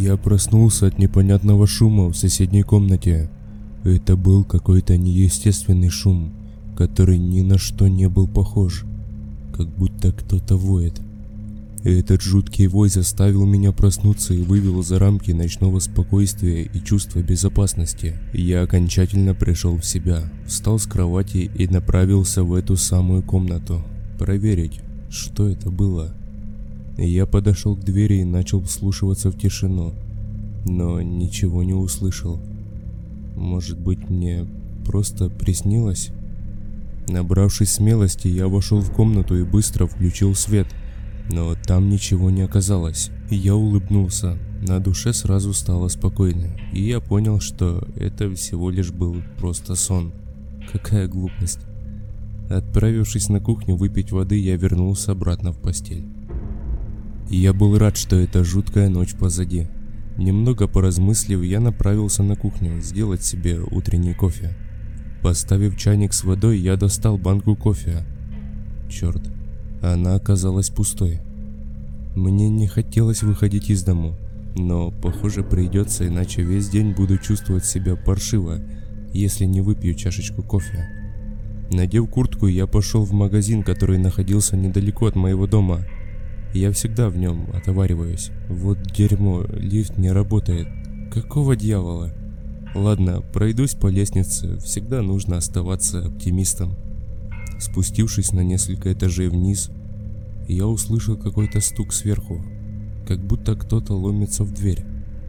Я проснулся от непонятного шума в соседней комнате. Это был какой-то неестественный шум, который ни на что не был похож, как будто кто-то воет. Этот жуткий вой заставил меня проснуться и вывел за рамки ночного спокойствия и чувства безопасности. Я окончательно пришел в себя, встал с кровати и направился в эту самую комнату, проверить, что это было. Я подошел к двери и начал вслушиваться в тишину, но ничего не услышал. Может быть, мне просто приснилось? Набравшись смелости, я вошел в комнату и быстро включил свет, но там ничего не оказалось. Я улыбнулся, на душе сразу стало спокойно, и я понял, что это всего лишь был просто сон. Какая глупость. Отправившись на кухню выпить воды, я вернулся обратно в постель. Я был рад, что эта жуткая ночь позади. Немного поразмыслив, я направился на кухню сделать себе утренний кофе. Поставив чайник с водой, я достал банку кофе. Черт, она оказалась пустой. Мне не хотелось выходить из дому, но, похоже, придется, иначе весь день буду чувствовать себя паршиво, если не выпью чашечку кофе. Надев куртку, я пошел в магазин, который находился недалеко от моего дома. Я всегда в нем отовариваюсь. Вот дерьмо, лифт не работает. Какого дьявола? Ладно, пройдусь по лестнице, всегда нужно оставаться оптимистом. Спустившись на несколько этажей вниз, я услышал какой-то стук сверху, как будто кто-то ломится в дверь.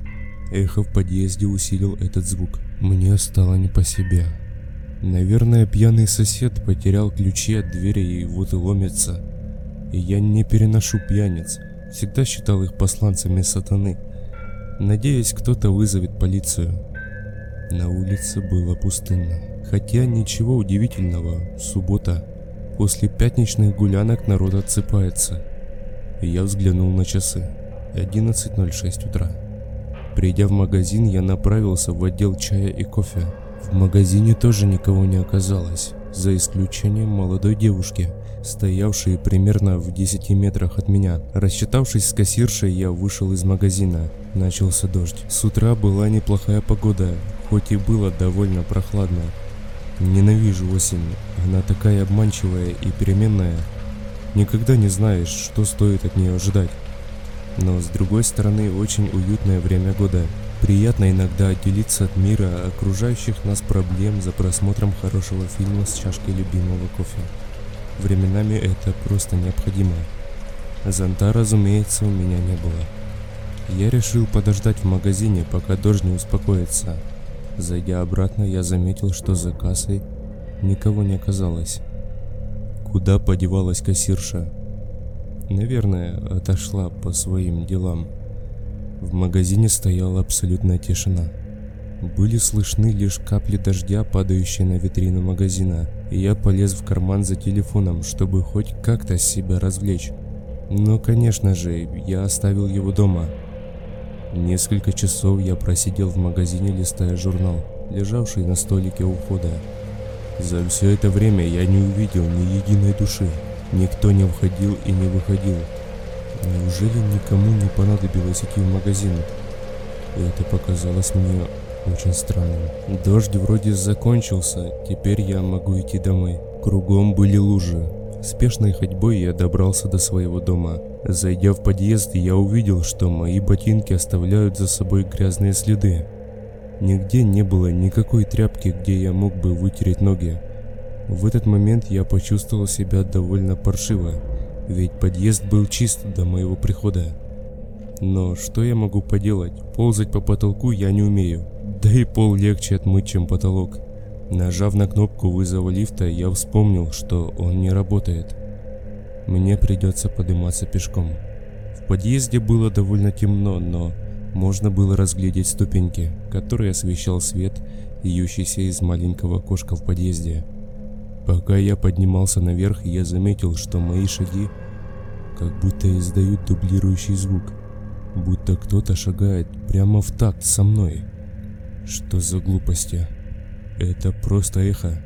Эхо в подъезде усилил этот звук. Мне стало не по себе. Наверное, пьяный сосед потерял ключи от двери и вот и ломится. И я не переношу пьяниц, всегда считал их посланцами сатаны. Надеюсь, кто-то вызовет полицию. На улице было пустынно. Хотя ничего удивительного, суббота. После пятничных гулянок народ отсыпается. Я взглянул на часы. 11:06 утра. Придя в магазин, я направился в отдел чая и кофе. В магазине тоже никого не оказалось, за исключением молодой девушки, стоявшей примерно в 10 метрах от меня. Рассчитавшись с кассиршей, я вышел из магазина. Начался дождь. С утра была неплохая погода, хоть и было довольно прохладно. Ненавижу осень, она такая обманчивая и переменная. Никогда не знаешь, что стоит от нее ожидать. Но с другой стороны, очень уютное время года. Приятно иногда отделиться от мира окружающих нас проблем за просмотром хорошего фильма с чашкой любимого кофе. Временами это просто необходимо. Зонта, разумеется, у меня не было. Я решил подождать в магазине, пока дождь не успокоится. Зайдя обратно, я заметил, что за кассой никого не оказалось. Куда подевалась кассирша? Наверное, отошла по своим делам. В магазине стояла абсолютная тишина. Были слышны лишь капли дождя, падающие на витрину магазина, и я полез в карман за телефоном, чтобы хоть как-то себя развлечь. Но, конечно же, я оставил его дома. Несколько часов я просидел в магазине, листая журнал, лежавший на столике у входа. За все это время я не увидел ни единой души. Никто не входил и не выходил. Неужели никому не понадобилось идти в магазин? Это показалось мне очень странным. Дождь вроде закончился, теперь я могу идти домой. Кругом были лужи. Спешной ходьбой я добрался до своего дома. Зайдя в подъезд, я увидел, что мои ботинки оставляют за собой грязные следы. Нигде не было никакой тряпки, где я мог бы вытереть ноги. В этот момент я почувствовал себя довольно паршиво, ведь подъезд был чист до моего прихода. Но что я могу поделать? Ползать по потолку я не умею, да и пол легче отмыть, чем потолок. Нажав на кнопку вызова лифта, я вспомнил, что он не работает. Мне придется подниматься пешком. В подъезде было довольно темно, но можно было разглядеть ступеньки, которые освещал свет, льющийся из маленького окошка в подъезде. Пока я поднимался наверх, я заметил, что мои шаги как будто издают дублирующий звук, будто кто-то шагает прямо в такт со мной. Что за глупости? Это просто эхо.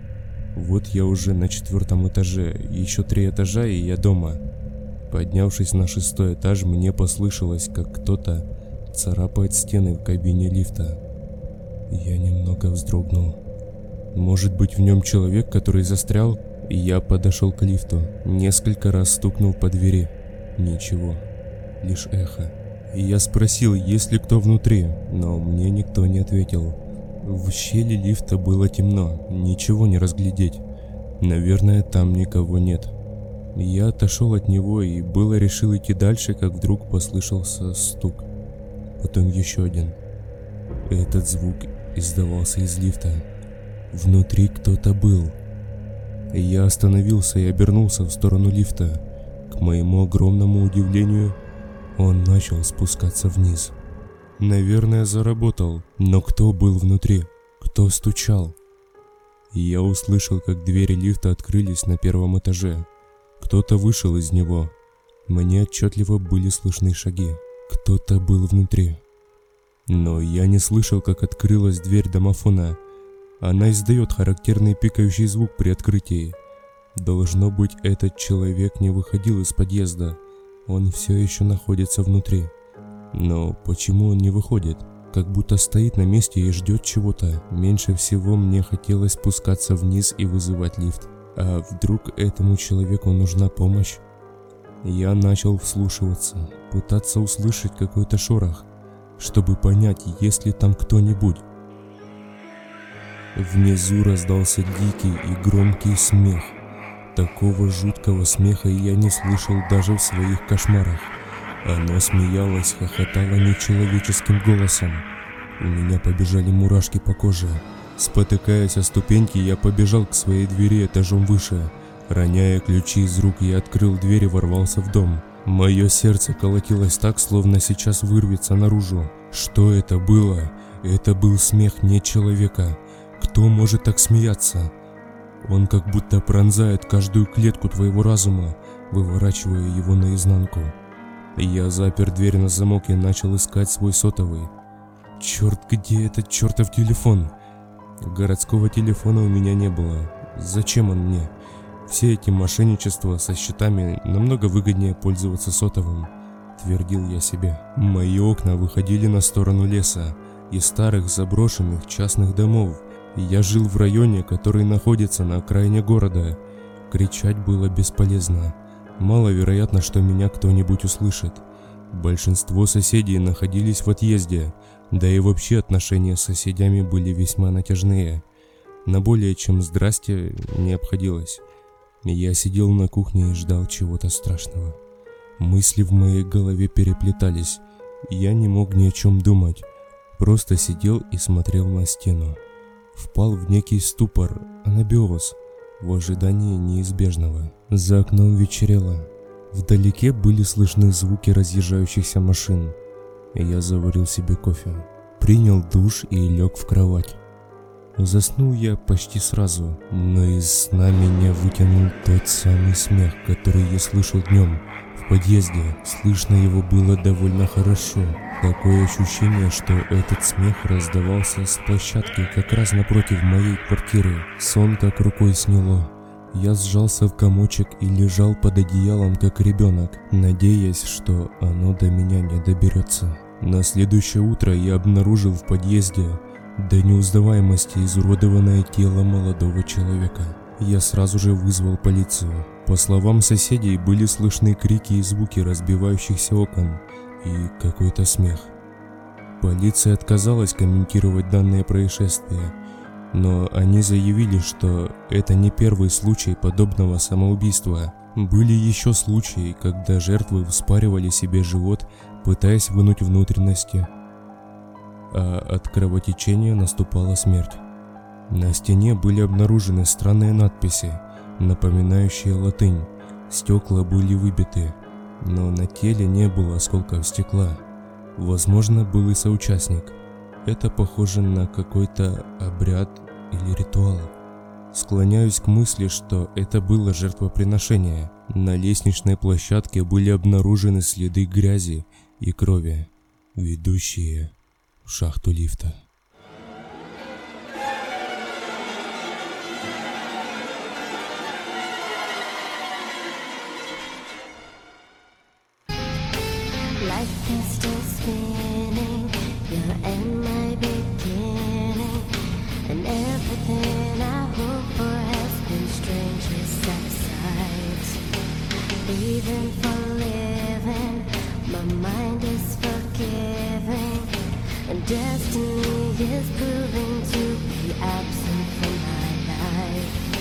Вот я уже на 4-м этаже, еще 3 этажа и я дома. Поднявшись на 6-й этаж, мне послышалось, как кто-то царапает стены в кабине лифта. Я немного вздрогнул. Может быть, в нем человек, который застрял? Я подошел к лифту, несколько раз стукнул по двери. Ничего, лишь эхо. Я спросил, есть ли кто внутри, но мне никто не ответил. В щели лифта было темно, ничего не разглядеть. Наверное, там никого нет. Я отошел от него и было решил идти дальше, как вдруг послышался стук. Потом еще один. Этот звук издавался из лифта. Внутри кто-то был. Я остановился и обернулся в сторону лифта. К моему огромному удивлению, он начал спускаться вниз. Наверное, заработал, но кто был внутри? Кто стучал? Я услышал, как двери лифта открылись на первом этаже. Кто-то вышел из него. Мне отчетливо были слышны шаги. Кто-то был внутри. Но я не слышал, как открылась дверь домофона. Она издает характерный пикающий звук при открытии. Должно быть, этот человек не выходил из подъезда. Он все еще находится внутри. Но почему он не выходит? Как будто стоит на месте и ждет чего-то. Меньше всего мне хотелось спускаться вниз и вызывать лифт. А вдруг этому человеку нужна помощь? Я начал вслушиваться, пытаться услышать какой-то шорох, чтобы понять, есть ли там кто-нибудь. Внизу раздался дикий и громкий смех. Такого жуткого смеха я не слышал даже в своих кошмарах. Оно смеялось, хохотало нечеловеческим голосом. У меня побежали мурашки по коже. Спотыкаясь о ступеньки, я побежал к своей двери этажом выше. Роняя ключи из рук, я открыл дверь и ворвался в дом. Мое сердце колотилось так, словно сейчас вырвется наружу. Что это было? Это был смех не человека. Кто может так смеяться? Он как будто пронзает каждую клетку твоего разума, выворачивая его наизнанку. Я запер дверь на замок и начал искать свой сотовый. Черт, где этот чертов телефон? Городского телефона у меня не было. Зачем он мне? Все эти мошенничества со счетами намного выгоднее пользоваться сотовым, твердил я себе. Мои окна выходили на сторону леса и старых заброшенных частных домов. Я жил в районе, который находится на окраине города. Кричать было бесполезно. Маловероятно, что меня кто-нибудь услышит. Большинство соседей находились в отъезде, да и вообще отношения с соседями были весьма натяжные. На более чем «здрасте» не обходилось. Я сидел на кухне и ждал чего-то страшного. Мысли в моей голове переплетались. Я не мог ни о чем думать. Просто сидел и смотрел на стену. Впал в некий ступор, анабиоз, в ожидании неизбежного. За окном вечерело. Вдалеке были слышны звуки разъезжающихся машин. Я заварил себе кофе, принял душ и лег в кровать. Заснул я почти сразу, но из сна меня вытянул тот самый смех, который я слышал днем в подъезде. Слышно его было довольно хорошо. Такое ощущение, что этот смех раздавался с площадки как раз напротив моей квартиры. Сон как рукой сняло. Я сжался в комочек и лежал под одеялом как ребенок, надеясь, что оно до меня не доберется. На следующее утро я обнаружил в подъезде до неузнаваемости изуродованное тело молодого человека. Я сразу же вызвал полицию. По словам соседей, были слышны крики и звуки разбивающихся окон и какой-то смех. Полиция отказалась комментировать данное происшествие, но они заявили, что это не первый случай подобного самоубийства. Были еще случаи, когда жертвы вспаривали себе живот, пытаясь вынуть внутренности, а от кровотечения наступала смерть. На стене были обнаружены странные надписи, напоминающие латынь. Стекла были выбиты, но на теле не было осколков стекла. Возможно, был и соучастник. Это похоже на какой-то обряд или ритуал. Склоняюсь к мысли, что это было жертвоприношение. На лестничной площадке были обнаружены следы грязи и крови, ведущие в шахту лифта. Life is still spinning. Destiny is proving to be absent from my life.